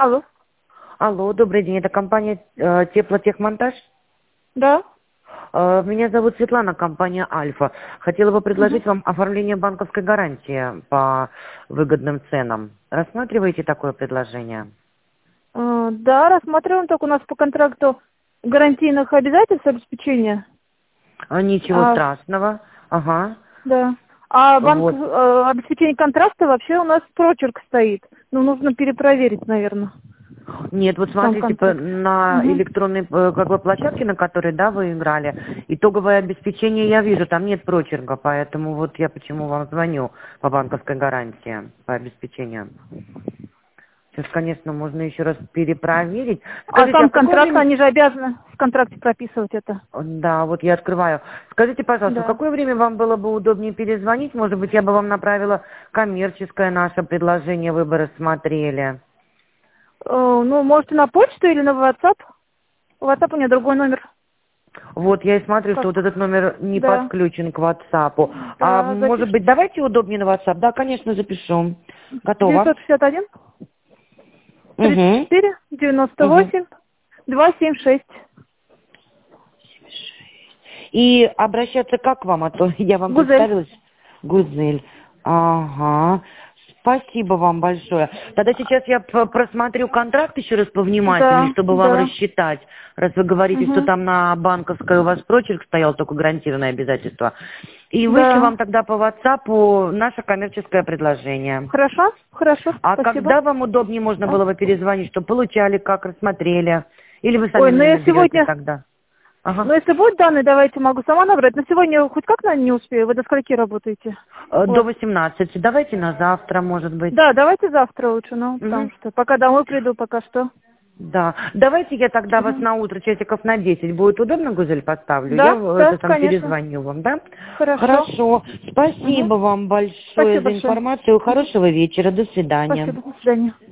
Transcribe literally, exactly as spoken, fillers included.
Алло. Алло, добрый день. Это компания э, Теплотехмонтаж? Да. Э, меня зовут Светлана, компания Альфа. Хотела бы предложить Угу. вам оформление банковской гарантии по выгодным ценам. Рассматриваете такое предложение? Э, Да, рассматриваем, только у нас по контракту гарантийных обязательств обеспечения. А, ничего А, страшного. Ага. да. А банк Вот. э, обеспечение контракта вообще у нас прочерк стоит. Ну, нужно перепроверить, наверное, Нет, вот сам смотрите, по- контракт. на Угу. электронной э, как бы площадке, на которой, да, вы играли, итоговое обеспечение я вижу, там нет прочерка, поэтому вот я почему вам звоню по банковской гарантии, по обеспечению. Сейчас, конечно, можно еще раз перепроверить. А Скажите, а сам в какое контракт, время... они же обязаны в контракте прописывать это. Да, вот я открываю. Скажите, пожалуйста, в Да. какое время вам было бы удобнее перезвонить? Может быть, я бы вам направила коммерческое наше предложение, вы бы рассмотрели. Э, Ну, можете на почту или на WhatsApp. WhatsApp у меня другой номер. Вот, я и смотрю, Как? что вот этот номер не Да. подключен к WhatsApp. А Да, может быть, запишите. давайте удобнее на WhatsApp? Да, конечно, запишу. Готово. девятьсот шестьдесят один тридцать Угу. четыре девяносто Угу. восемь двести семьдесят шесть. И обращаться как к вам, а то я вам Гузель. представилась. Гузель. Ага. Спасибо вам большое. Тогда сейчас я п- просмотрю контракт еще раз повнимательнее, Да, чтобы вам да. рассчитать. Раз вы говорите, что Угу. там на банковской у вас прочерк стоял, только гарантированное обязательство. И вышлю Да. вам тогда по WhatsApp наше коммерческое предложение. Хорошо? Хорошо, А спасибо. когда вам удобнее можно А? было бы перезвонить, чтобы получали, как рассмотрели? Или вы сами Ой, ну мне я наберете сегодня... тогда? Ага. Ну, если будут данные, давайте могу сама набрать. Но сегодня хоть как, наверное, не успею. Вы до скольки работаете? Э, У До вас? восемнадцати. Давайте на завтра, может быть. Да, давайте завтра лучше, ну, потому Мгм. что пока домой приду, пока что. Да. Давайте я тогда вас Мгм. на утро часиков на десять. Будет удобно, Гузель, поставлю? Я Да, в- да, это сам конечно. перезвоню вам, да? Хорошо. Хорошо. Угу. Спасибо вам большое Спасибо за большое. информацию. Мгм. Хорошего вечера. До свидания. Спасибо. До свидания.